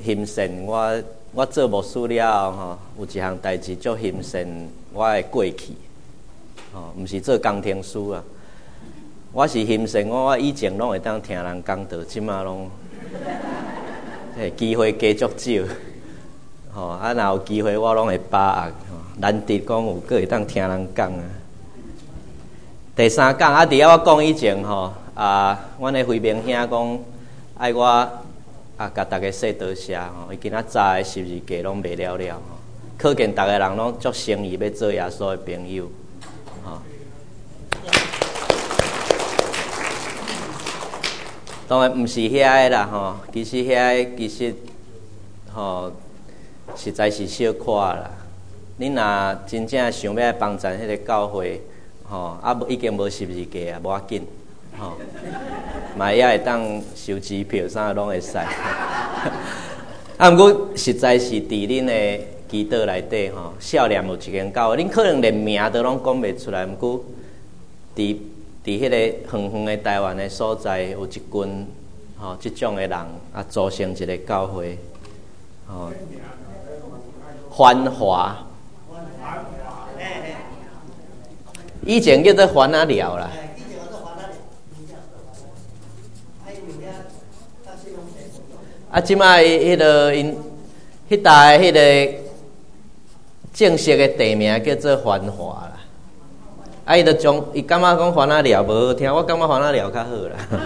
欣赏我做牧师了吼，有一项代志足欣赏我的过去，吼，毋是做工程师啊。我是欣赏我以前拢会当听人讲道，即马拢，机会加足少，吼啊，若有机会我拢会把握，难得讲有个会当听人讲啊。第三讲啊，伫我讲以前吼阮的辉明兄讲爱我甲大家说多谢吼，伊今仔早的十字架拢袂了了吼，可见大家人拢足诚意要做耶稣的朋友，吼。当然毋是遐个啦吼，其实遐个其实吼实在是小可啦。恁若真正想要帮助迄个教会吼，已经无十字架啊，无要紧吼，嘛也会当收支票啥拢会使。毋过实在是伫恁的祈祷内底吼，少年有一间教会，恁可能连名都拢讲袂出来，毋过伫迄个远远的台湾的所在，有一群吼即种的人组成一个教会，吼，繁华，以前叫做繁仔寮啦。即摆迄个因迄带迄个正式的地名叫做繁华啦。伊就将伊感觉讲繁仔寮无好听，我感觉繁仔寮较好啦。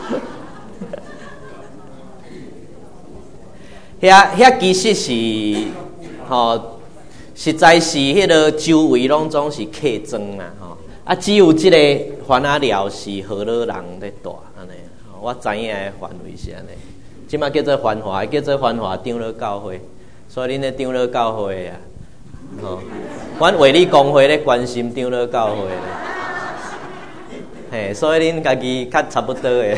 遐其实是吼，实在是迄个周围拢总是客庄啦吼。只有即个繁仔寮是好多人咧住安尼。我知影的范围是安尼。即摆叫做繁华，叫做繁华长老教会，所以恁咧长老教会啊，吼，阮卫理公会咧关心长老教会咧，嘿，所以恁家己较差不多诶。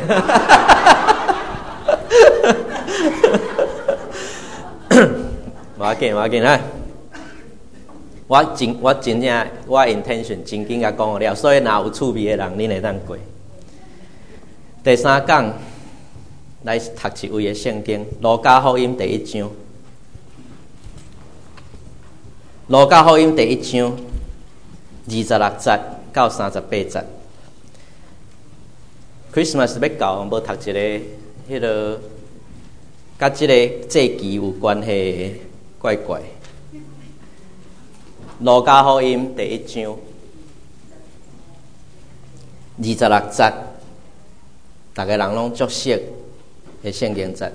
无要紧，无要紧啊！我真正我 intention 真紧甲讲了，所以若有趣味诶人，恁会当过。第三讲。来读一位的圣经，《路加福音》第1章，《路加福音》第1章26节到38节。Christmas 要到，无读一个迄个，甲即个节期有关系的怪怪。《路加福音》第1章26节，大家人拢足熟。的圣经节，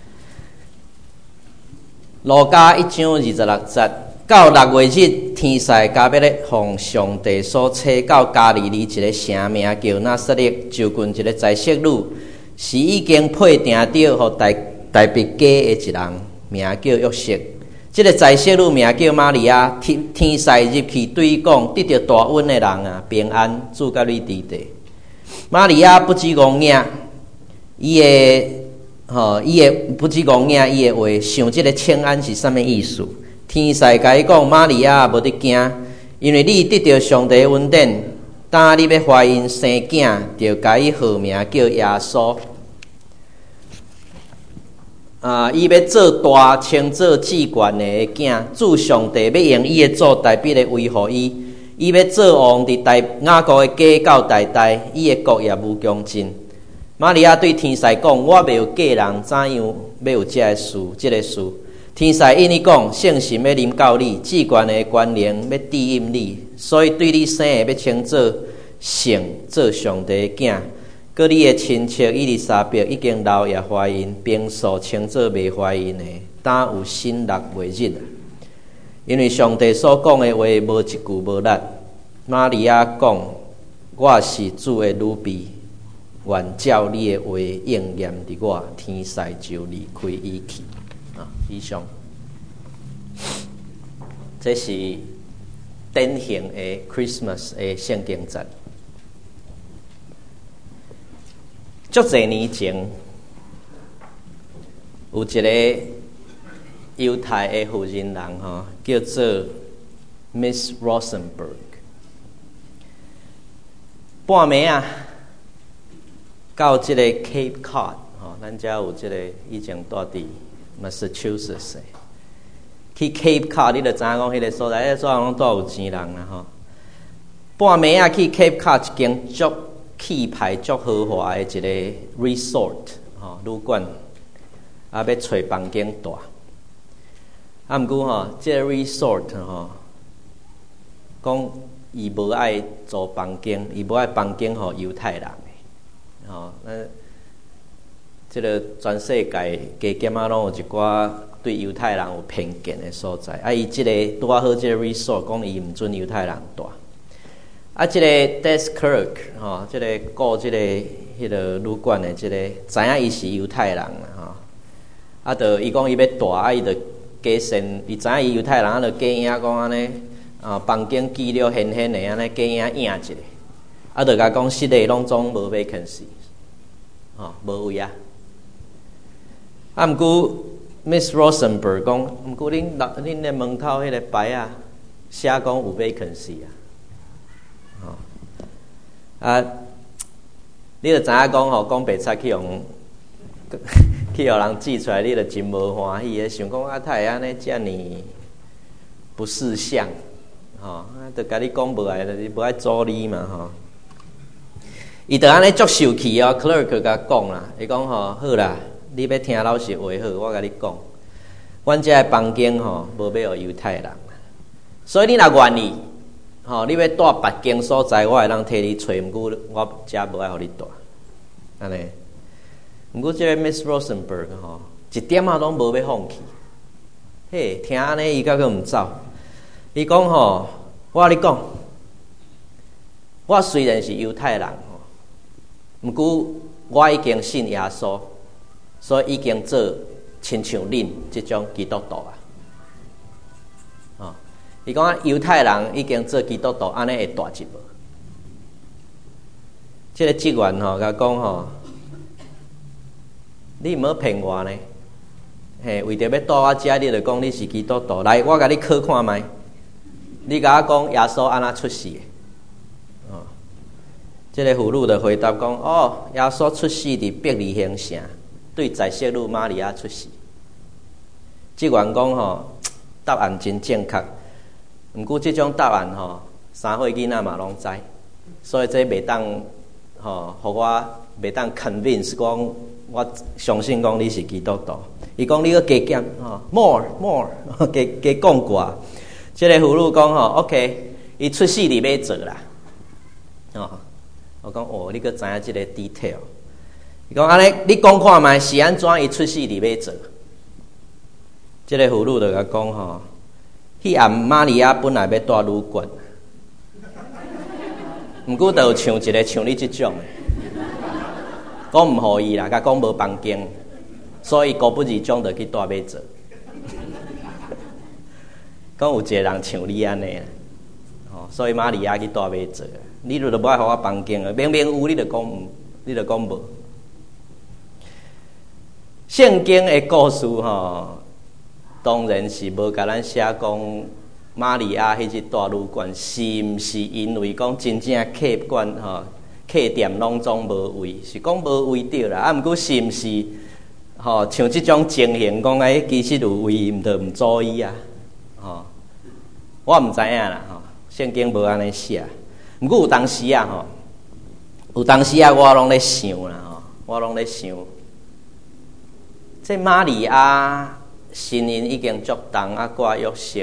路加1章26节，到6月日，天使加要咧奉上帝所赐到加利利一个城名叫拿撒勒，就近一个在色女，是已经配定着互大别家的一人，名叫约瑟。这个在色女名叫玛利亚，天使入去对伊讲，得到大恩的人啊，平安，主甲你伫地。玛利亚不知戆影，伊的不知戆影，伊的话想即个请安是啥物意思？天使甲伊讲，玛利亚无得惊，因为你得到上帝恩典，当你要怀孕生囝，就甲伊号名叫耶稣。伊要做大，称做至悬的囝，主上帝要用伊的做代笔来维护伊。伊要做王伫雅各的家到代代，伊的国业无穷尽。玛利亚对天使讲：“我袂有嫁人，怎样要有这个事？天使因伊讲：“圣神要临到你，至悬的权能要庇荫你，所以对你生的要称作圣，做上帝的囝。佮你的亲戚伊丽莎白已经老也怀孕，平素称作未怀孕的，当有新6月日。因为上帝所讲的话无一句无力。”玛利亚讲：“我是主的女婢。”愿照你的话应验伫我，天使就离开伊去。以上，这是典型的 Christmas 的圣经节。足侪年前，有一个犹太的妇人人叫做 Miss Rosenberg， 半暝啊。到这个 Cape Cod， 咱遮有这个以前住伫 Massachusetts 去 Cape Cod， 你就知影讲迄个所在，迄个所在拢多有钱人啦吼。半暝啊去 Cape Cod 一间足气派、足豪华的一个 resort 旅馆，要找房间住。毋过这个 resort 讲伊无爱租房间，伊无爱房间予犹太人的。这个全世界加减拢有一寡对犹太人有偏见的所在。伊这个拄啊好，这个 resort 讲伊毋准犹太人住。这个 desk clerk 这个顾这个迄个旅馆的这个知影伊是犹太人啦就伊讲伊要住，伊就假sen伊知影伊犹太人，就假影讲安尼房间记录显显的安尼假影影一下，就甲讲室内拢总无 vacancy， 无位啊。毋过 Miss Rosenberg 讲，毋过恁的门口迄个牌啊，写讲有 vacancy 你就知影讲讲白贼去互人寄出来，你就真无欢喜的，想讲他会安尼遮尔不识相，就甲你讲无爱，就是无爱阻你嘛伊就安尼足受气clerk 甲讲啦，伊讲好啦。你要听老实话好，我甲你讲，阮遮个房间无要予犹太人，所以你若愿意，你要住别间所在，我会当替你找，毋过我遮无爱互你住，安尼。毋过这个 Miss Rosenberg 一点仔拢无要放弃，嘿，听安尼伊甲佫毋走，伊讲我甲你讲，我虽然是犹太人毋过我已经信耶稣。所以已经做亲像恁即种基督徒伊讲犹太人已经做基督徒，安尼会大一步。这个职员甲讲你毋好骗我呢，为着要住我遮，你就讲你是基督徒，来，我甲你考看觅，你甲我讲耶稣安怎出世的？这个妇女就回答讲，耶稣出世伫伯利恒城。对在色女玛利亚出世，职员讲答案真正确，毋过即种答案3岁囡仔嘛拢知，所以这袂当互我袂当 convince 讲我相信讲你是基督徒。伊讲你个加减more 加讲过。即个妇女讲OK， 伊出世伫马座啦。我讲你个知影即个 detail。伊讲安尼，你讲看觅是安怎伊出世伫马座？即个妇女就甲讲迄暗玛利亚本来要住旅馆，毋过就像一个像你即种的，讲毋互伊啦，甲讲无房间，所以孤不二种就去住马座。讲有一个人像你安尼所以玛利亚去住马座，你就无爱互我房间啊，明明有你就讲毋，你就讲无。圣经的故事当然是无甲咱写讲玛利亚迄只大旅馆是毋是因为讲真正客馆客店拢总无位，是讲无位着啦。毋过是毋是像即种情形讲其实有位，毋着毋注意啊？我毋知影啦圣经无安尼写。毋过有当时我拢咧想啦我拢咧想。这玛利亚身孕已经足重挂约瑟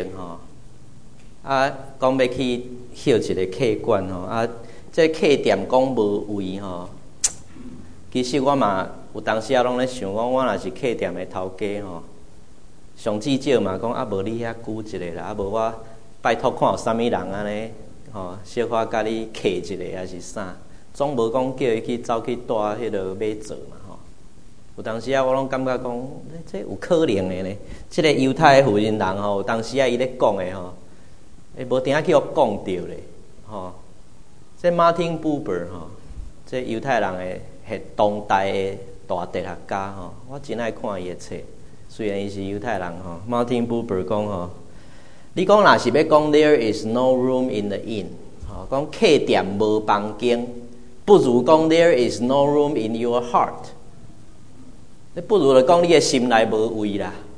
讲要去休一个客馆这客店讲无位其实我嘛有当时拢咧想讲，我若是客店的头家上至少嘛讲无你遐久一个啦，无我拜托看有啥物人安尼小可甲你客一个还是啥，总无讲叫伊去走去住迄个马座嘛。有当时我拢感觉讲，这有可能的呢。这个犹太的妇人人有当时伊咧讲的无定去互讲着咧这 Martin Buber 这犹太人的当代的大哲学家我真爱看伊的册。虽然伊是犹太人Martin Buber 讲你讲若是要讲 There is no room in the inn 讲客店无房间，不如讲 There is no room in your heart。你不如就讲你的心内无位啦，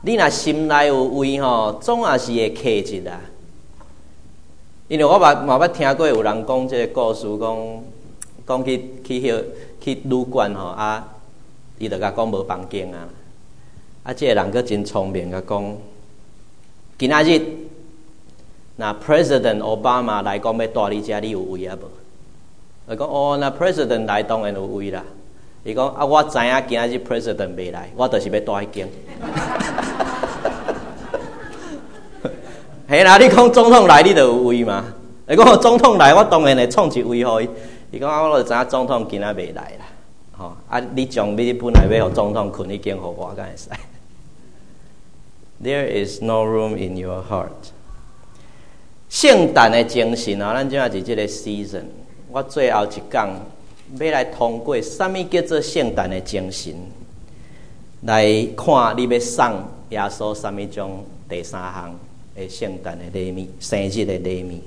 你若心内有畏吼，总也是会克一啦。因为我嘛捌听过有人讲这个故事，讲去旅馆吼啊，伊就甲讲无房间啊。啊，这个人佫真聪明，甲讲，今仔日那 President Obama 来讲要住你遮，你有位啊无？伊讲哦，那 President 来当然有位啦。伊讲啊，我知影今仔日 President 袂来，我就是要住迄间。嘿啦，你讲总统来，你就有位嘛？你讲总统来，我当然会创一位互伊。伊讲啊，我就知影总统今仔袂来啦。吼、啊，你将你本来要互总统困迄间，互我敢会使？ There is no room in your heart。圣诞的精神啊，咱即下是即个 season。我最后一讲要来通过什么叫做圣诞的精神，来看你要送耶稣什么种第三项的圣诞的礼物、生日的礼物。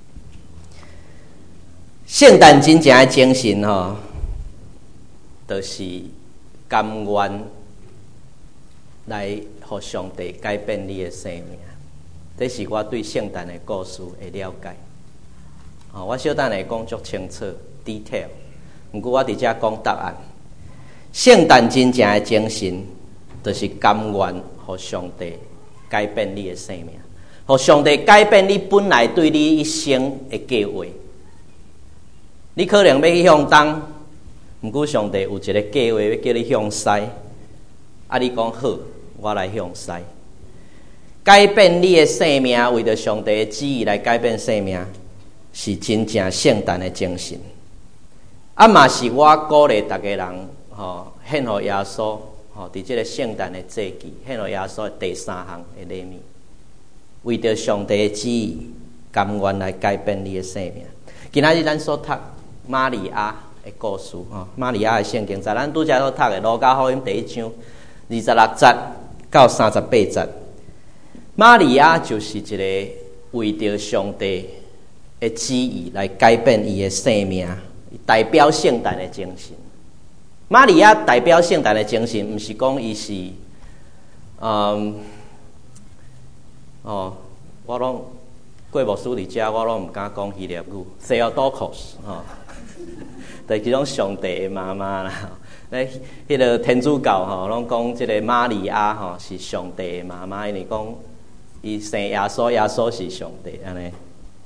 圣诞真正的精神吼，就是甘愿来互上帝改变你的生命。这是我对圣诞的故事的了解。我小等下讲足清楚 detail， 不过我伫遮讲答案。圣诞真正的精神，就是甘愿互上帝改变你的生命，互上帝改变你本来对你一生的计划。你可能要去向东，不过上帝有一个计划要叫你向西，啊，你讲好，我来向西。改变你的生命，为着上帝的旨意来改变生命，是真正圣诞的精神。啊，嘛是我鼓励大家人，献予耶稣，伫这个圣诞的节期，献予耶稣的第三项的礼物，为着上帝的旨意，甘愿来改变你的生命。今仔日咱所读玛利亚的故事，玛利亚的圣经，在咱拄则所读的《路加福音》第1章26节到38节。玛利亚就是一个为着上帝的旨意来改变伊的生命，代表圣诞的精神。玛利亚代表圣诞的精神，毋是讲伊是，我拢过牧师伫遮，我拢毋敢讲希腊语 ，Theotokos 就是迄种上帝的妈妈啦。咧，迄个天主教拢讲即个玛利亚是上帝的妈妈，因为讲伊生耶稣，耶稣是上帝安尼。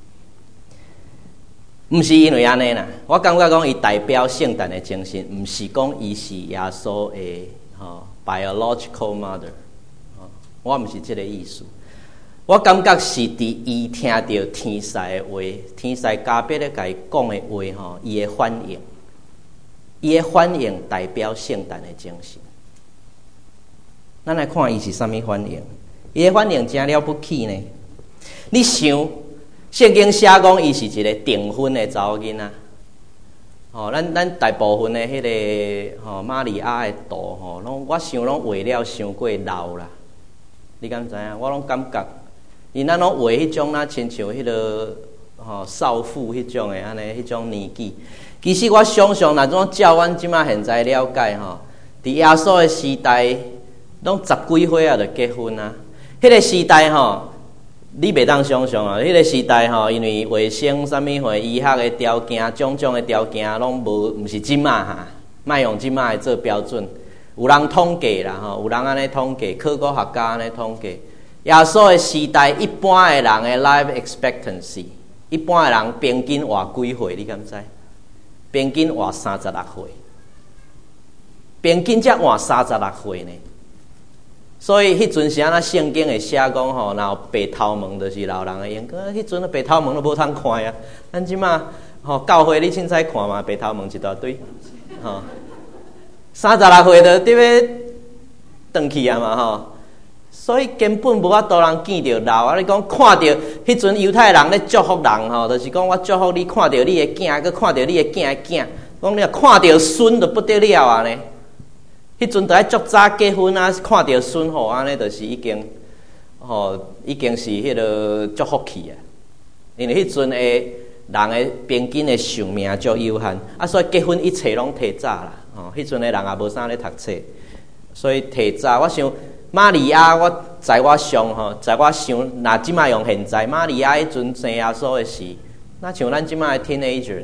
毋是因为安尼啦，我感觉讲伊代表圣诞的精神，毋是讲伊是耶稣的biological mother， 我毋是即个意思。我感觉是伫伊听到天使的话，天使加倍咧甲伊讲的话，伊的反应，伊的反应代表圣诞的精神。咱来看伊是啥物反应？伊的反应真了不起呢！你想？圣经写讲，伊是一个订婚的查某囡仔。咱大部分的迄个玛利亚的图拢我想拢画了伤过老啦。你敢知影？我拢感觉，因咱拢画迄种亲像迄个少妇迄种的安尼，迄种年纪。其实我想象，若种照阮即马现在了解伫耶稣的时代，拢10几岁就结婚啊。迄个时代你袂当想象啊！迄个时代因为卫生啥物货、医学的条件、种种的条件拢毋是即马莫用即马来做标准。有人统计啦有人安尼统计，考古学家安尼统计，耶稣的时代一般的人的 life expectancy， 一般的人平均活几岁？你敢知？平均活36岁，平均才活36岁呢。所以迄阵时啊，圣经会写讲若有白头毛，就是老人的眼光。迄阵白头毛都无通看啊。咱即马教会你凊彩看嘛，白头毛一大堆，36岁就得要转去啊嘛所以根本无法度人见着老啊！你讲看着迄阵犹太人咧祝福人就是讲我祝福你看着你的囝，佮看着你的囝的囝，讲你若看着孙就不得了啊呢。迄阵就爱足早结婚啊，看到孙安尼就是已经是迄个祝福气啊。因为迄阵的人的平均的寿命足有限所以结婚一切拢提早啦。迄阵的人也无啥咧读册，所以提早。我想玛利亚，我在我想，若即摆用现在，玛利亚迄阵生耶稣的时，那像咱即摆的 teenager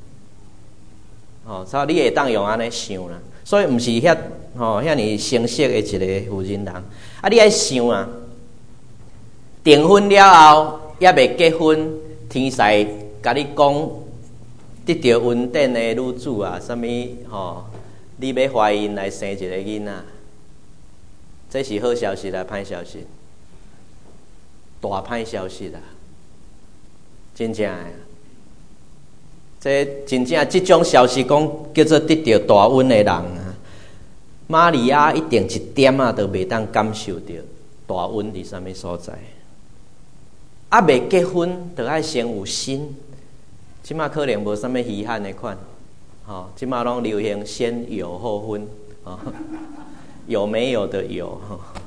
尔。所以你会当用安尼想啦。所以毋是遐尼成熟的一个妇人人。你爱想啊，订婚了后，还未结婚，天使甲你讲，得到恩典的女子啊，啥物你要怀孕来生一个囡仔，这是好消息啦，歹消息，大歹消息啦，真正的。这真正这种消息讲叫做得到大恩的人啊，玛利亚一定一点都袂当感受到大恩伫啥物所在。未结婚就爱先有心，即马可能无啥物稀罕的款。即马拢流行先有后婚，有没有的有，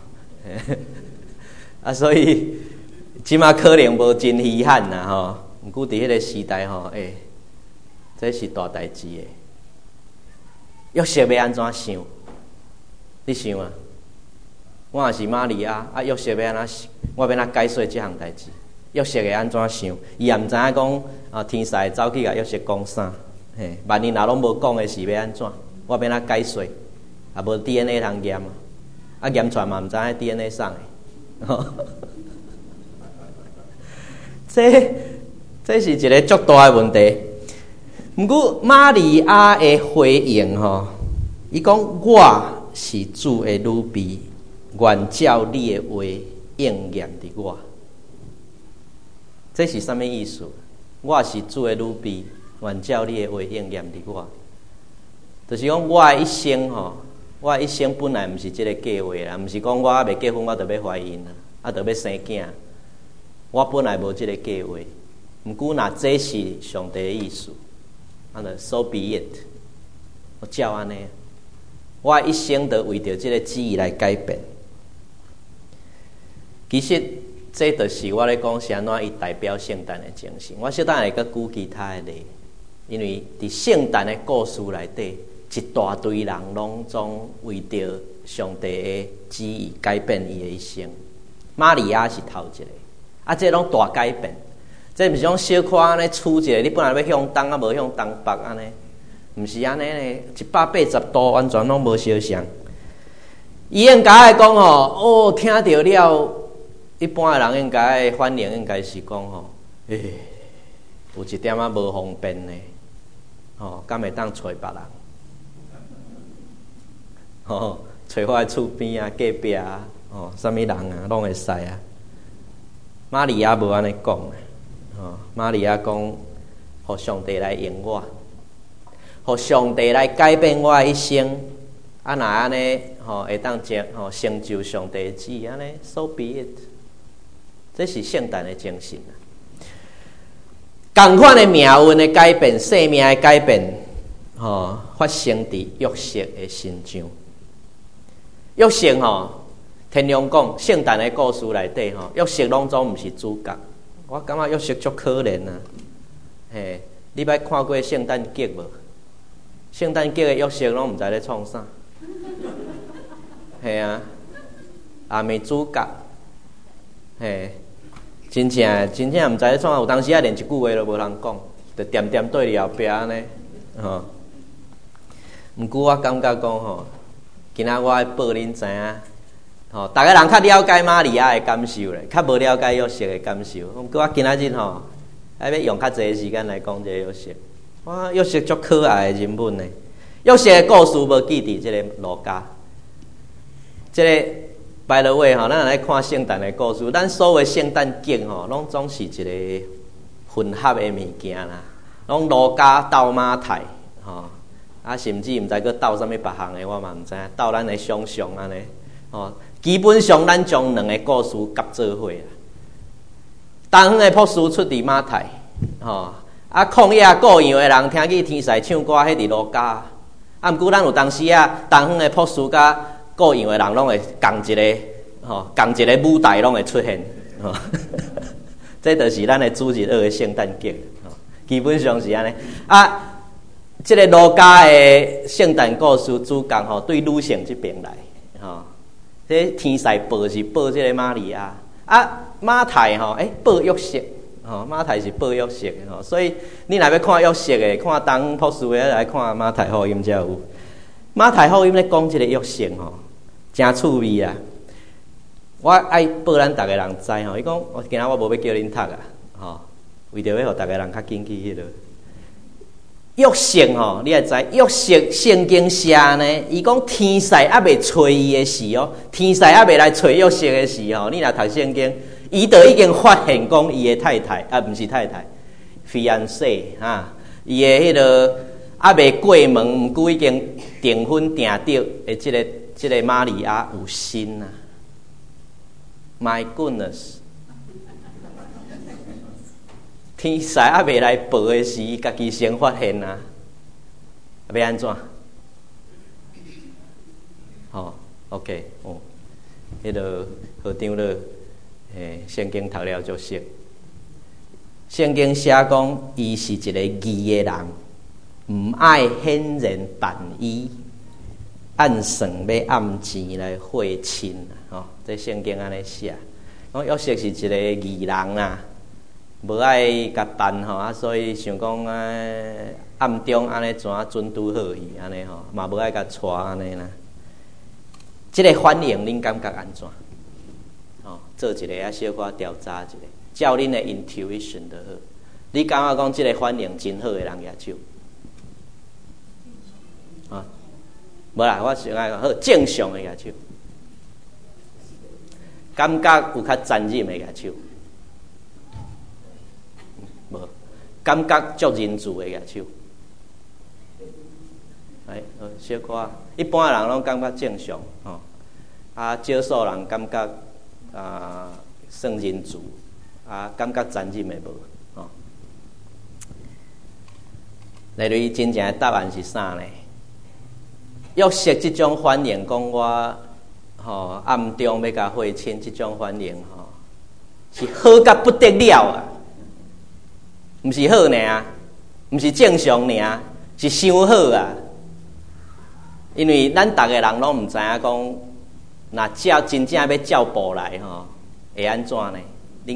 所以即马可能无真稀罕啦，毋过伫迄个时代这是大代志的。约瑟要安怎想？你想啊？我也是玛利亚，约瑟要安怎？我要安怎解说这项代志？约瑟会安怎想？伊也毋知影讲天使走去甲约瑟讲啥。万一若拢无讲的是要安怎？我要安怎解说？也无 DNA 通验验出来嘛毋知影 DNA 送的。这是一个足大的问题。毋过玛利亚的回应伊讲我是主的女婢，愿照你的话应验伫我。这是啥物意思？我是主的女婢。愿照你的话应验伫我，就是讲我的一生我的一生本来毋是即个计划啦，毋是讲我未结婚我就要怀孕啦，就要生囝。我本来无即个计划，毋过若这是上帝的意思，就 so be it， 我照安尼，我的一生就为着即个旨意来改变。其实这就是我咧讲是安怎伊代表圣诞的精神。我小等下会阁举其他的例。因为伫圣诞的故事内底，一大堆人拢总为着上帝的旨意改变伊的一生。玛利亚是头一个，这拢大改变。这毋是讲小可安尼处一个，你本来要向东无向东北安尼，毋是安尼呢，180度完全拢无相像。伊应该讲听到了，一般的人应该反应应该是讲有一点无方便呢。敢会当找别人？找我厝边隔壁啥物人拢会使啊。玛利亚无安尼讲玛利亚讲，互上帝来用我，互上帝来改变我的一生。若安尼会当成就上帝的旨意，安尼 so be it。这是圣诞的精神啊。同款的命运的改变，生命的改变，发生伫约瑟的身上。约瑟天龙讲圣诞的故事内底约瑟拢总毋是主角。我感觉约瑟足可怜啊！你捌看过圣诞节无？圣诞节的约瑟拢毋知咧创啥。也毋是主角。真正毋知咧创，有当时连一句话都无通讲，就点点对伫后壁安尼，毋过我感觉讲今仔我要报恁知影，逐个人较了解玛利亚的感受咧，较无了解约瑟的感受。毋过我今仔日要用较济时间来讲这个约瑟。哇，约瑟足可爱的人物呢。约瑟的故事无记伫即个路加，即个。by the way， 咱来看圣诞的故事，咱所谓圣诞节拢总是一个混合的物件啦，拢路加斗马太甚至毋知佫斗啥物别项的，我嘛毋知影，斗咱的想象安尼基本上咱将两个故事夹做伙啦。东方的博士出伫马太旷野各样的人听见天使唱歌，迄伫路加。毋过咱有当时东方的博士甲各样的人拢会共一个舞台拢会出现，这就是咱的主日学的圣诞节，基本上是安尼。这个路加的圣诞故事主角对女性这边来， 这天使报是报这个玛利亚，啊马太吼，报约瑟，吼马太是报约瑟的吼，所以你若要看约瑟的，看东普斯的来看马太福音才有。马太福音咧讲这个约瑟吼，真趣味啊！我爱报咱逐个人知吼，伊讲我今仔我无要叫恁读啊，吼，为着要互逐个人较紧去迄落。约瑟吼，你也知约瑟圣经写呢，伊讲天使还未找伊的时哦，天使还未来找约瑟的时吼，你若读圣经，伊就已经发现讲伊的太太啊，毋是太太 ，fiancé 哈，伊的迄个还未过门，毋久已经订婚订着的即个玛利亚有心啊 ！My goodness！天使还未来报的时，伊家己先发现啊！要安怎？吼 ，OK， 哦，迄个校长了，圣经读了就熟。圣经写讲，伊是一个义的人，毋爱显然办伊，按算要按钱来汇亲啊！吼，这圣经安尼写，讲约瑟是一个义人啊。无爱甲办吼，啊，所以想讲暗中安尼怎准拄好去安尼吼，嘛无爱甲带安尼啦。即个反应恁感觉安怎？吼，做一个小可调查一下，照恁的 intuition 就好。你感觉讲即个反应真好的人举手？啊，无啦，我想爱讲好正常的举手，感觉有较残忍的举手。无感觉足仁慈的举手，小可一般人拢感觉正常吼，少数人感觉算仁慈，感觉残忍的无吼。例如真正的答案是啥呢？约瑟即种反应，讲我吼暗中要甲会亲，即种反应吼是好甲不得了啊！毋是好尔，毋是正常尔，是伤好啊！因为咱逐个人拢毋知影讲，若照真正要照步来吼，会安怎呢？恁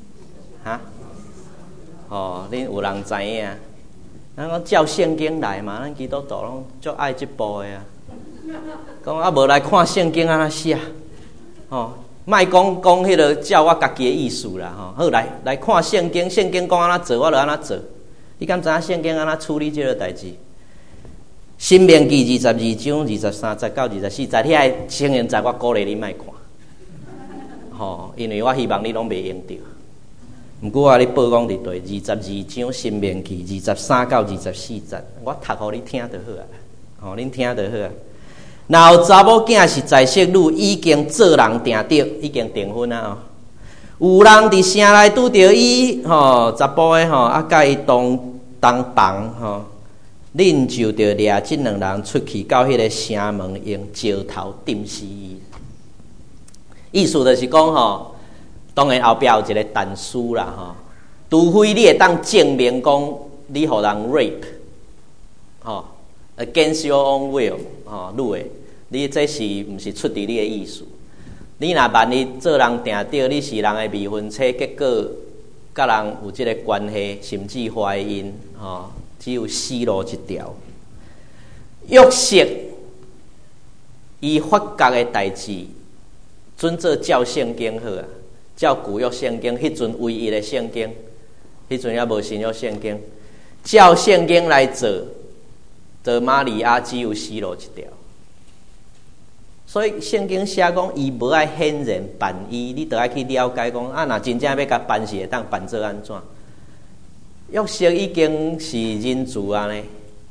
吼，恁有人知影？咱讲照圣经来嘛，咱基督徒拢足爱即部的啊。讲无来看圣经安怎写，吼。莫讲迄个照我家己的意思啦，吼，好来看圣经，圣经讲安怎做，我就安怎做。你敢知影圣经安怎处理这个代志？申命记22章23节到24节，遐圣言节我鼓励你莫看，吼，因为我希望你拢袂用着。毋过你报讲伫对22章申命记23到24节，我读互你听就好啊，吼，恁听就好啊。然后查某囝是在色女，已经做人定着，已经订婚啊！有人伫城内拄着伊，吼，查甫的吼，甲伊同房，吼，恁就着掠即两人出去到迄个城门，用石头钉死伊。意思就是讲吼，当然后壁有一个但书啦，吼，除非你会当证明讲你互人 rape， 吼。against your own will， 女的，你这是毋是出伫你的意思？你若万一做人定着，你是人的未婚妻，结果甲人有即个关系，甚至怀孕，只有死路一条。约瑟伊发觉的代志，准做照圣经好啊，照旧约圣经，迄阵唯一的圣经，迄阵也无新约圣经，照圣经来做。的玛利亚只有死路一条，所以圣经写讲，伊无爱显然办伊，你得爱去了解讲，若真正要甲办是会当办做安怎？约瑟已经是仁慈啊呢，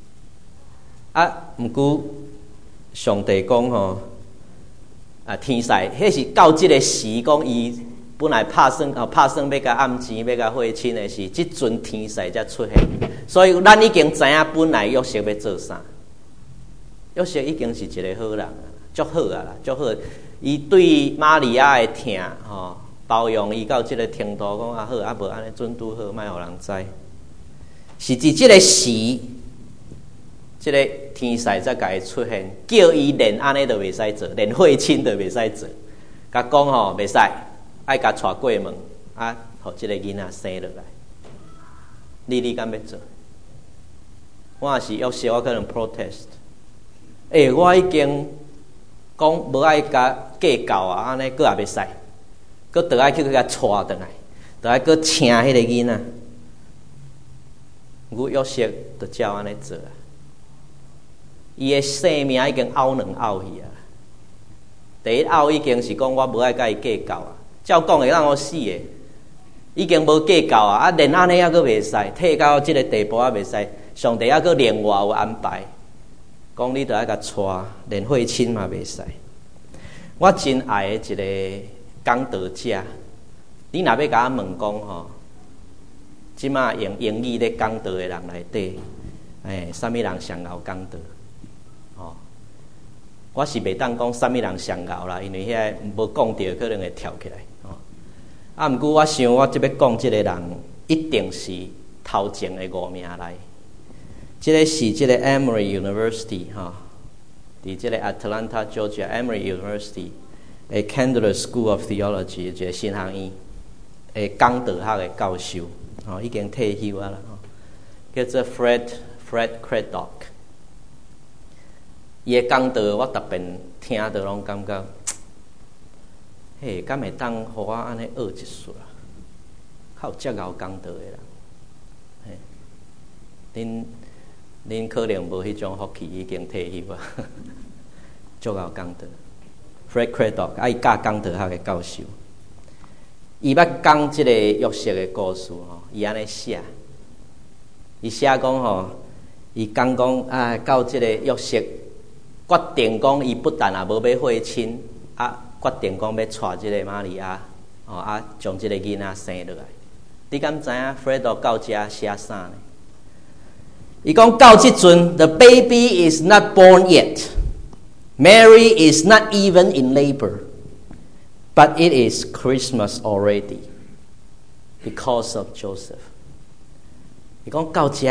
毋过上帝讲吼，天使，迄是到即个时讲伊本来拍算要甲暗钱，要甲会亲的是，即阵天使才出现。所以咱已经知影本来约瑟要做啥。约瑟已经是一个好人啊，足好啊啦，足好。伊对玛利亚的疼吼，包容伊到即个程度，讲好无安尼准拄好，莫互人知。是伫即个时， 即个天使才甲伊出现，叫伊连安尼都袂使做，连会亲都袂使做，甲讲吼袂使，爱甲带过门，啊，互即个囡仔生落来。你敢要做？我若是约瑟，我可能 protest。我已经讲无爱甲计较啊，安尼佫也袂使，佫倒爱去甲带转来，倒爱佫请迄个囡仔。我约瑟就照安尼做啊。伊的性命已经拗去啊！第一拗已经是讲我无爱甲伊计较啊，照讲会让我死的，已经无计较啊！连安尼还佫袂使，退到即个地步还袂使，上帝还佫另外有安排，讲你着爱甲带，连会亲嘛袂使。我真爱的一个讲道者，你若要甲我问讲吼，即马用英语咧讲道的人内底，啥物人上贤讲道？我是袂当讲啥物人上贤啦，因为遐无讲到，可能会跳起来。毋过我想，我即要讲即个人，一定是头前的5名内。即个是即个 Emory University 伫即个 Atlanta Georgia Emory University 的 Candler School of Theology 一个神学院的讲道学的教授，已经退休啊啦，叫做 Fred Craddock。伊的讲道，我逐遍听着拢感觉，敢会当互我安尼学一撮啊？较有遮敖讲道的人，恁可能无迄种福气，已经退休啊。足敖讲道 ，Fred Craddock， 伊教讲道学的教授，伊捌讲即个约瑟的故事伊安尼写，伊写讲伊讲到即个约瑟。决定讲，伊不但也无要会亲，决定讲要带即个玛利亚，将即个囡仔生落来。你敢知影 Fredo 到遮写啥呢？伊讲到即阵 ，The baby is not born yet. Mary is not even in labor, but it is Christmas already because of Joseph. 伊讲到遮，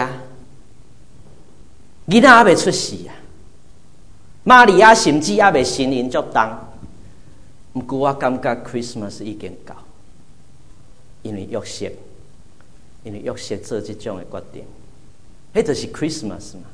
囡仔还未出世啊。玛利亚甚至还未成因足重，毋过我感觉 Christmas 已经到，因为约瑟做即种的决定，迄就是 Christmas 嘛。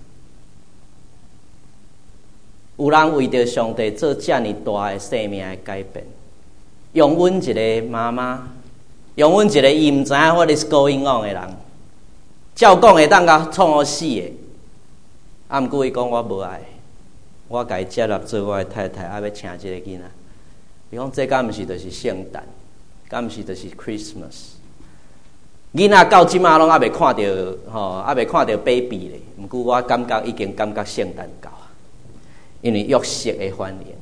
有人为着上帝做遮尔大的生命的改变，用阮一个妈妈，用阮一个伊毋知影what is going on的人，照讲会当甲创我死的，毋过伊讲我无爱。我甲伊接纳做我的太太，要请即个囡仔。伊讲这敢毋是就是圣诞，敢毋是就是 Christmas。囡仔到即马拢还未看到，还未看到 baby 咧。毋过我感觉已经感觉圣诞到啊，因为约瑟的反应。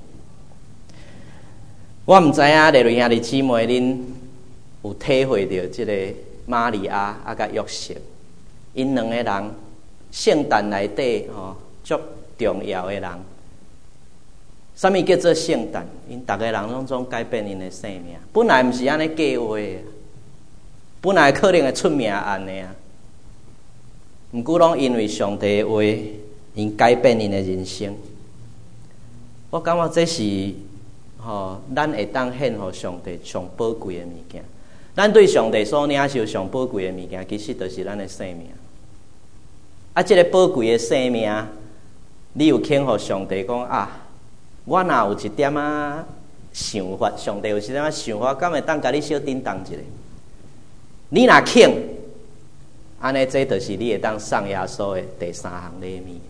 我毋知影列瑞兄弟姊妹恁有体会到即个玛利亚甲约瑟，因两个人圣诞内底足重要的人。啥物叫做圣诞？因逐个人拢总改变因的生命。本来毋是安尼计划的，本来可能会出命案的啊。毋过拢因为上帝的话，因改变因的人生。我感觉这是咱会当献互上帝上宝贵的物件。咱对上帝所领受上宝贵的物件，其实就是咱的生命。即个宝贵的生命，你有肯互上帝讲啊？我若有一点想法，上帝有一点想法，敢会当甲你小叮当一下？你若肯，安尼这就是你会当送耶稣的第3项礼物。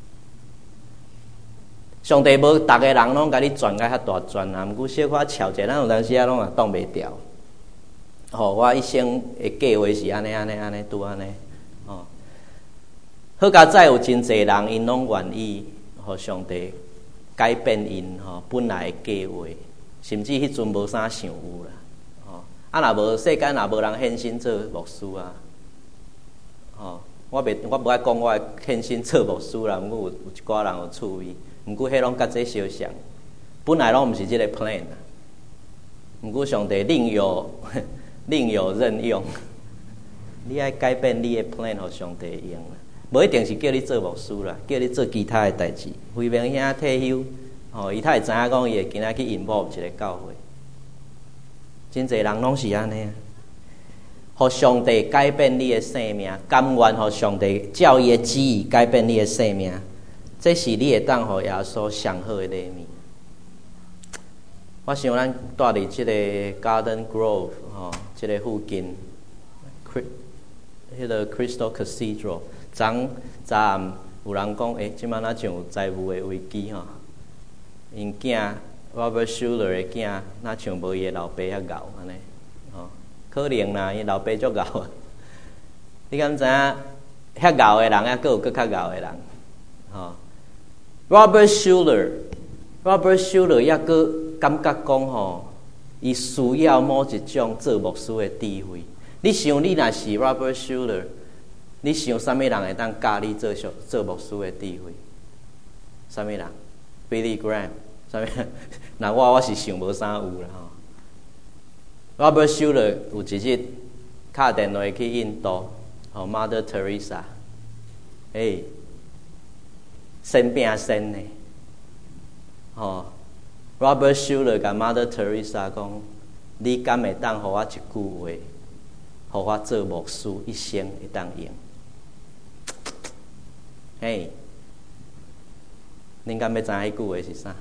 上帝无逐个人拢甲你转甲遐大转啊，毋过小可巧者，咱有当时拢也挡袂掉。我一生的计划是安尼，拄安尼。好佳哉有真侪人，因拢愿意互上帝改变因本来的计划，甚至迄阵无啥想有啦。若无世间若无人献身做牧师啊，我无爱讲我会献身做牧师啦，毋过有一寡人有趣味，毋过迄拢甲这相像，本来拢毋是即个 plan 啊。毋过上帝另有任用，你爱改变你的 plan， 互上帝用啦。 无一定是叫你做牧师啦，叫你做其他的代志。飞明兄退休，伊才会知影讲伊会今仔去involve一个教会。真侪人拢是安尼啊，互上帝改变你的生命，甘愿互上帝照伊的旨意改变你的生命，这是你会当互耶稣上好的礼物。我想咱住伫即个 Garden Grove 即个附近，迄个 Crystal Cathedral， 昨暗有人讲，即摆哪像有财务的危机因囝 Robert Schuller 的囝，哪像无伊的老爸遐敖安尼，可能啦，伊老爸足敖啊。你敢知影遐敖的人，还佫有佫较敖的人？Robert Schuller 抑佫感觉讲伊需要某一种做牧师的智慧。你想，你若是 Robert Schuller， 你想啥物人会当教你做牧师的智慧？啥物人 ？Billy Graham， 啥物？那我是想无啥有啦Robert Schuller 有一日敲电话去印度，Mother Teresa， 生病生的，Robert Schuller 甲 Mother Teresa 讲：你敢会当互我一句话？互我做牧师，一生会当用。恁敢要知影迄句话是啥？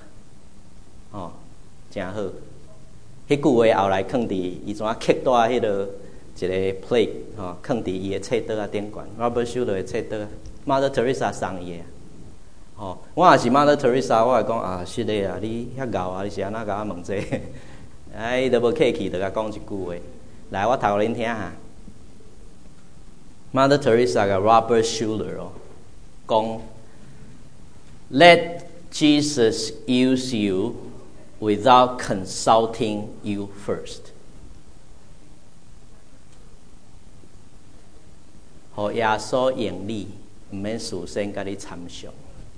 真好。迄句话后来放伫伊怎刻在迄落一个 plate 放伫伊的册桌顶悬 ，Robert Schuller 的册桌 ，Mother Teresa 送伊的。我若是 Mother Teresa， 我会讲是的啊，你遐敖啊，你是安怎甲我问这个？伊都无客气，就甲讲一句话。来，我读互恁听下。Mother Teresa 甲 Robert Schuller 讲 ，Let Jesus use you without consulting you first。互耶稣用你，毋免事先甲你参详。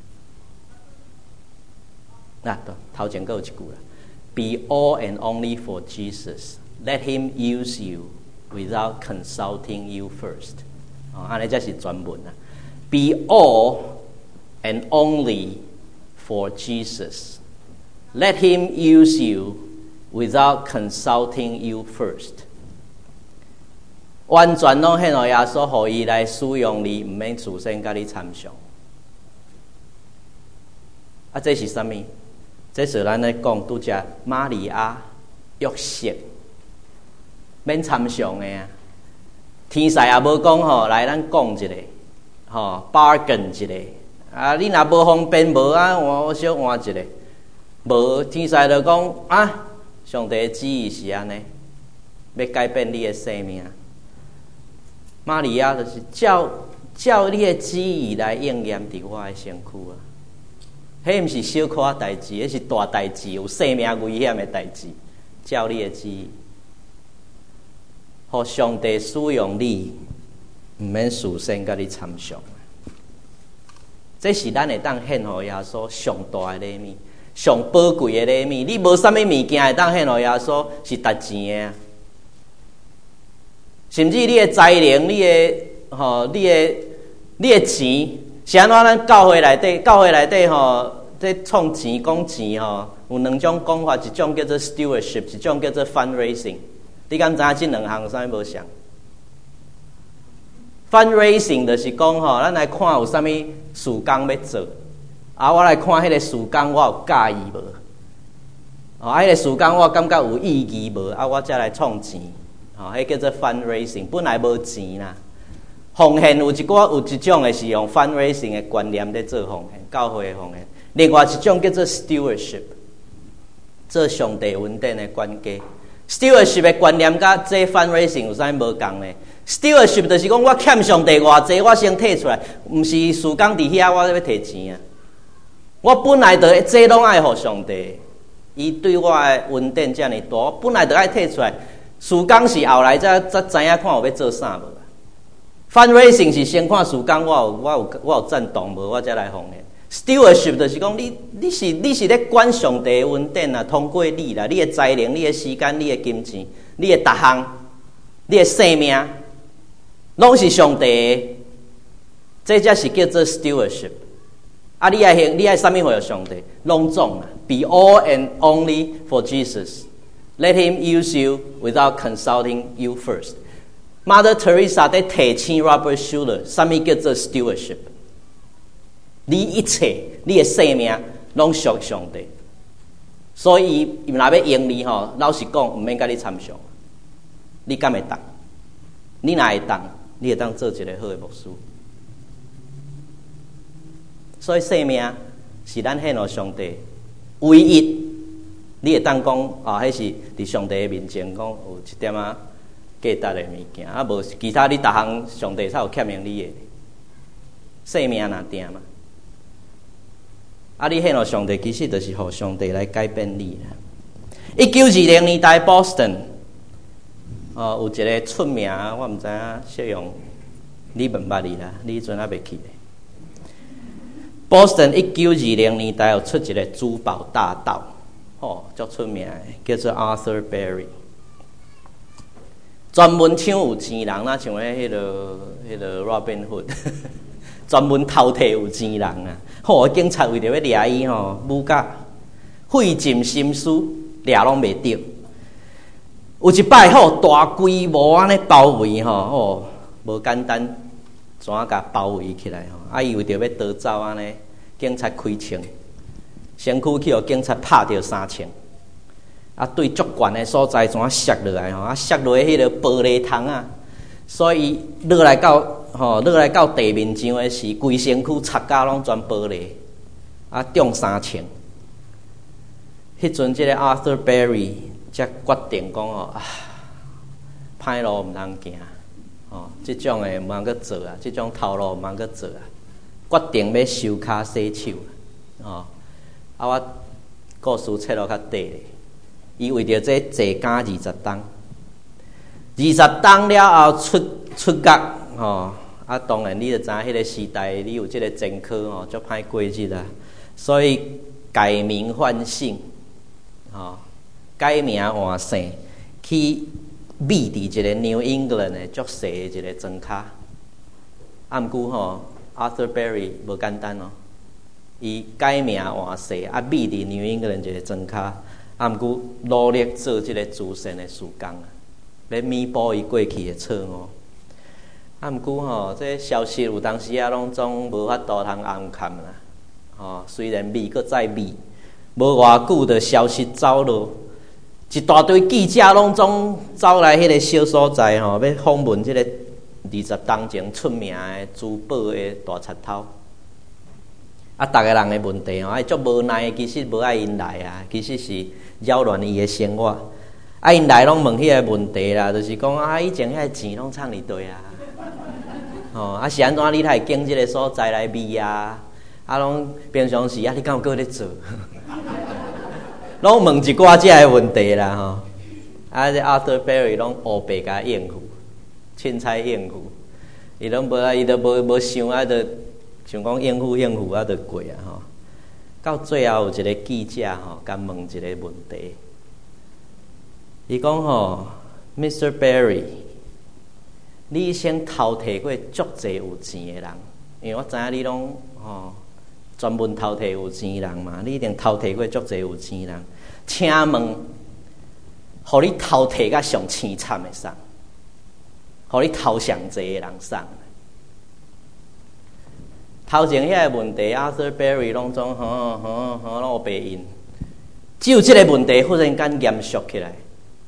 头前佫有一句啦 ，Be all and only for Jesus. Let Him use you without consulting you first. 安尼才是全文啊。Be all and only for Jesus. Let Him use you without consulting you first. 完全拢献互耶稣，互伊来使用你，毋免事先甲你参详。这是啥物？这是咱咧讲拄则玛利亚、约瑟，免参详的啊。天使也无讲来咱讲一个，bargain 一个。你若无方便无我小换一个。无天使就讲上帝的旨意是安尼，要改变你的生命。玛利亚就是照你的旨意来应验伫我的身躯啊。迄毋是小可代志，迄是大代志，有生命危险的代志。照你的旨意，互上帝使用你，毋免事先甲你参详。这是咱会当献互耶稣上大的礼物，上宝贵的礼物。你无啥物物件会当献互耶稣是值钱的，甚至你的才能、你的钱。是安怎？咱教会内底在创钱讲钱有两种讲法，一种叫做 stewardship， 一种叫做 fundraising。你敢知影这两项有啥物无相 ？fundraising 就是讲咱来看有啥物事工要做，我来看迄个事工我有介意无？迄个事工我感觉有意义无？我才来创钱。迄叫做 fundraising， 本来无钱啦。奉献有一种的是用 fundraising 的观念在做奉献，教会的奉献；另外一种叫做 stewardship， 做上帝恩典的管家。stewardship 的观念甲这 fundraising 有啥无共呢 ？stewardship 就是讲我欠上帝偌济，我先摕出来，毋是事工伫遐我要摕钱啊。我本来就这拢爱互上帝，伊对我的恩典遮尔大，我本来就爱摕出来。事工是后来才知影看有要做啥无。fundraising 是先看事工我有赞同无，我才来奉献。stewardship 就是讲你是咧管上帝的恩典啊，通过你啦，你的才能、你的时间、你的金钱、你的逐项、你的生命，拢是上帝的。 这才是叫做 stewardship。啊，你爱啥物互上帝？拢总啊 ，be all and only for Jesus. Let him use you without consulting you first. Mother Teresa 在提醒 Robert Schuller， 啥物叫做 stewardship？ 你一切，你的生命拢属上帝，所以若要用你吼，老实讲，毋免甲你参详。你敢会当？你若会当，你会当做一个好的牧师。所以生命是咱献予上帝唯一，你会当讲啊，迄是伫上帝的面前讲有一点仔价值的物件，啊无其他你逐项上帝才有欠用你的。生命若定嘛，啊你献予上帝，其实就是互上帝来改变你啦。1920年代 Boston， 有一个出名，我毋知影适用，你问捌你啦，你迄阵还袂去咧。Boston 1920年代有出一个珠宝大盗，足出名的，叫做 Arthur Berry， 专门抢有钱人，那像迄个 Robin Hood， 专门偷摕有钱人啊！警察为着要抓伊武甲费尽心思抓拢袂着。有一摆大规模安尼包围无简单。怎啊甲包围起来伊为着要逃走安尼，警察开枪，身躯去互警察拍着3枪，对足悬的所在怎啊摔落来摔落迄个玻璃窗啊，所以落来到地面上的是规身躯擦甲拢全玻璃，中3枪。迄阵即个 Arthur Berry 才决定讲歹路毋通行。这种的毋通去做啊，这种头路毋通去做啊，决定要收骹洗手我故事切落较短咧，伊为着这坐监20冬，20冬了后出监当然你就知影迄个时代你有这个前科足歹过日啊，所以改名换姓改名换姓去。秘伫一个 New England 的足细的一个庄卡，毋过Arthur Berry 无简单伊改名换姓秘伫 New England 一个庄卡，毋过努力做即个慈善的事工要弥补伊过去的错误。毋过这消息有当时拢总无法度通暗藏啦。虽然密搁再密，无偌久的消息走落。一大堆记者拢总走来迄个小所在要访问即个20冬前出名的珠宝的大贼头。逐个人的问题足无奈，其实无爱因来啊，其实是扰乱伊的生活。因来拢问迄个问题啦，就是讲以前迄个钱拢藏伫底啊？是安怎你才会经即个所在来秘啊？拢平常时你敢有搁咧做？拢问一寡这个问题啦这 Arthur Berry 拢黑白甲应付，凊彩应付，伊拢伊都无想就想讲应付就过啊到最后有一个记者甲问一个问题，伊讲Mr. Berry， 你先偷摕过足济有钱的人，因为我知影你拢专门偷摕有钱人嘛，你一定偷摕过足济有钱人。请问，互你偷摕甲上凄惨的送，互你偷上济的人送。头前遐个问题 ，Arthur Berry 拢总拢白应，只有这个问题忽然间严肃起来。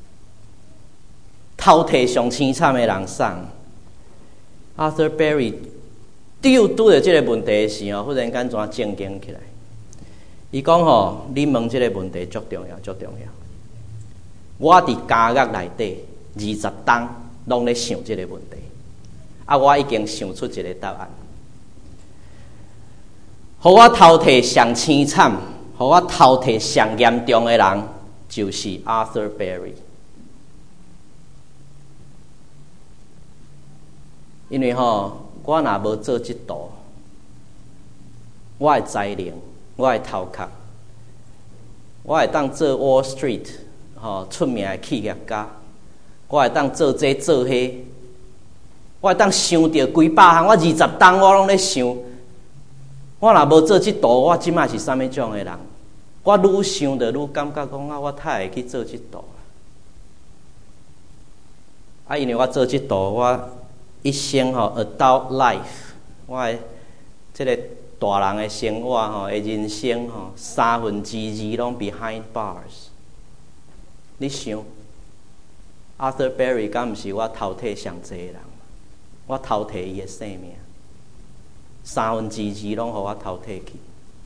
偷摕上凄惨的人送 ，Arthur Berry 拄着这个问题的时候，忽然间怎正经起来？伊讲你问这个问题足重要，足重要。我伫监狱内底20冬拢咧想这个问题，我已经想出一个答案。互我偷摕上凄惨，互我偷摕上严重的人，就是 Arthur Berry。因为我若无做这道，我的才能。我会头壳，我会当做 Wall Street 出名的企业家，我会当做这做迄， 我会当想着几百项，我20档我拢咧想。我若无做即道，我即摆是啥物种诶人？我愈想着愈感觉讲我太会去做即道。因为我做即道，我一生adult life， 我诶即个大人诶生活诶人生2/3拢 behind bars。你想 ，Arthur Berry 敢毋是我头体上济诶人？我偷摕伊诶性命2/3拢互我偷摕去。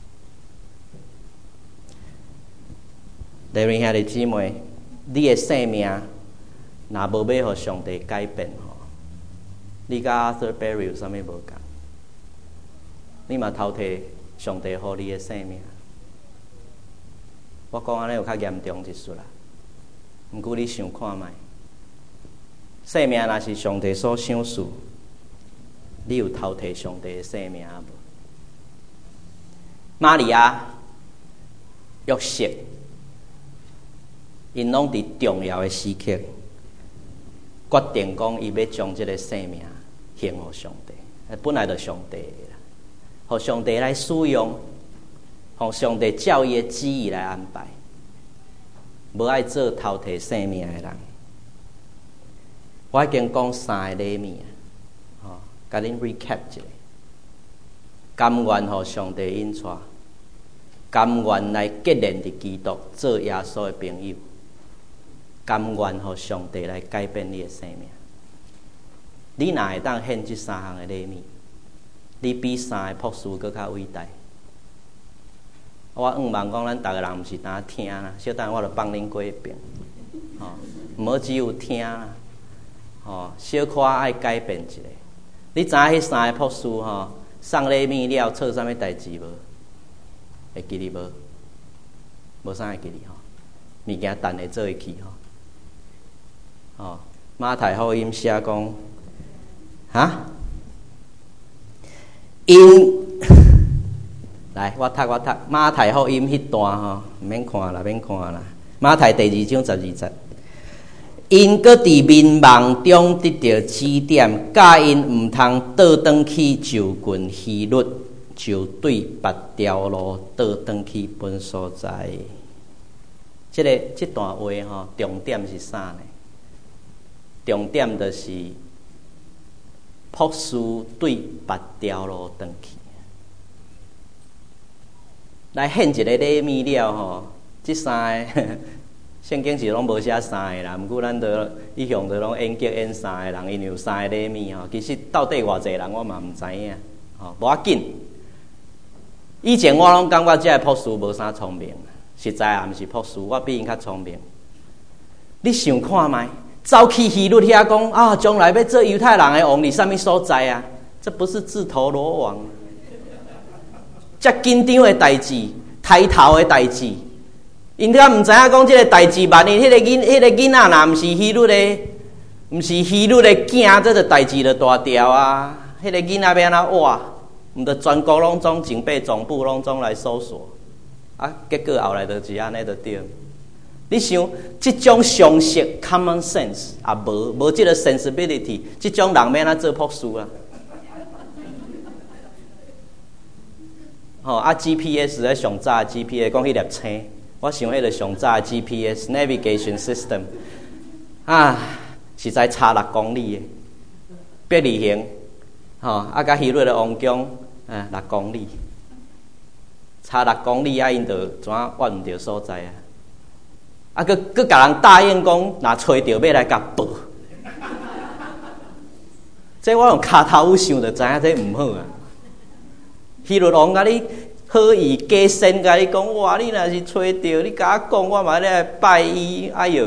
弟兄兄弟姊妹，你诶性命若无要互上帝改变你甲 Arthur Berry 有啥物无共？你嘛偷摕上帝互你诶性命。我讲安尼有较严重一丝啦，毋过你想看觅，性命若是上帝所赏赐，你有偷摕上帝的性命无？玛利亚、约瑟，因拢伫重要的时刻，决定讲伊要将这个性命献互上帝。本来就上帝的啦，互上帝来使用，互上帝照伊的旨意来安排，无爱做偷摕性命的人。我已经讲3个礼物甲恁 recap 一下，甘愿互上帝引带，甘愿来结连伫基督做耶稣的朋友，甘愿互上帝来改变你的生命。你若会当献这3项的礼物，你比3个博士搁较伟大。我望讲咱逐个人毋是单听啦，小等我著帮恁过一遍，毋好只有听啦，小可爱改变一下。你知影迄3个博士送礼物了做啥物代志无？会记哩无？无啥会记哩物件等下做会去马太福音写讲因来我读马太福音迄段毋免看啦，马太第2章12节。因搁伫迷茫中得到指点，教因毋通倒转去就近希律，就对别条路倒转去本所在。这段话重点是啥呢？重点就是朴素对别条路转去。来献一个礼物了这3个。圣经是拢无写3个啦，毋过咱一向拢演剧演3个人，因为有3个礼物其实到底偌济人我嘛毋知影无要紧。以前我拢感觉这个博士无啥聪明，实在也毋是博士，我比因较聪明。你想看觅，走去希律遐讲将来要做犹太人的王，伫啥物所在啊？这不是自投罗网？遮紧张的代志，抬头的代志。因敢毋知影讲即个代志，万一迄个囡仔若毋是希律的囝，这个代志就大条啊！迄个囡仔要安怎活？毋着全国拢总警备总部拢总来搜索结果后来就是安尼就对。你想，即种常识 common sense 也无即个 sensibility， 即种人要安怎做博士？GPS 咧上早 GPS 讲迄粒星。我想迄个上早的 GPS navigation system 实在差6公里的，伯利恒甲希律的王宫6公里，差6公里因就怎挖毋着所在佮甲人答应讲，若找着要来甲报。这我用骹头想就知影这毋好希律王甲你。好意加深，甲你讲，哇！你若是找着，你甲我讲，我嘛来拜伊。哎哟，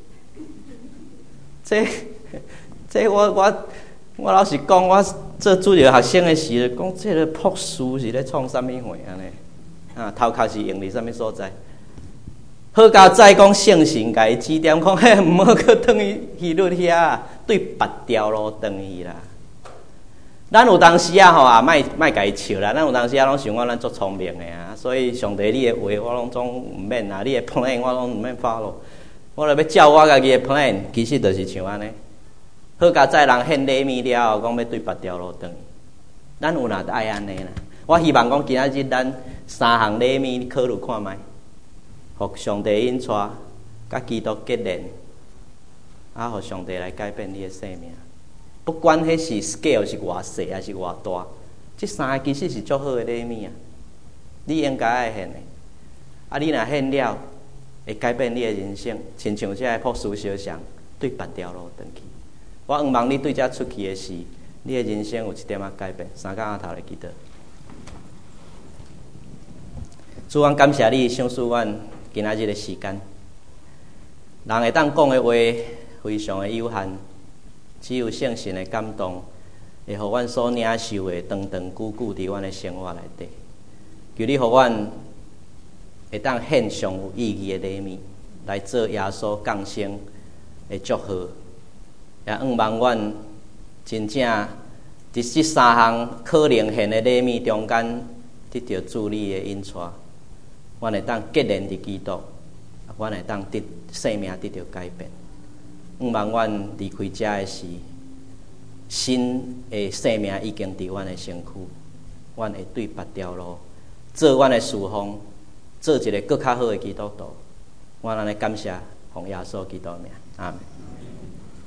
这我老实讲，我做主流学生的时候，讲这个博士是咧创啥物货安尼？头壳是用伫啥物所在？好加再讲圣神甲伊指点，讲嘿，毋好去转去希律遐，对别条路转去啦。咱有当时莫甲伊笑啦。咱有当时拢想咱足聪明的所以上帝你的话我拢总毋免你的 plan 我拢毋免 follow。我若要照我家己的 plan， 其实就是像安尼， 好甲在人献礼物了后，讲要对别条路转去。咱有哪爱安尼啦？我希望讲今仔日咱三项礼物你考虑看觅，互上帝引带，甲基督结连，互上帝来改变你的生命。不管迄是 scale 是偌细还是偌大，这三个其实是足好的礼物啊！你应该爱献的。你若献了，会改变你的人生，亲像这朴素小巷对别条路转去。我希望你对这出去的时，你的人生有一点仔改变。三更仔头来记得。主，阮感谢你赏赐阮今仔日的时间。人会当讲的话非常的有限，只有圣神的感动，会互阮所领受的长长久久伫阮的生活内底。求你互阮会当献上有意义的礼物，来做耶稣降生的祝贺。也希望阮真正伫这三项可能献的礼物中间，得到主你的引带，阮会当结连伫基督，阮会当得生命得到改变。希望阮离开遮的时，新的生命已经伫阮的身躯，阮会对别条路做阮的侍奉，做一个更较好的基督徒。阮安尼感谢，奉耶稣基督名，阿们。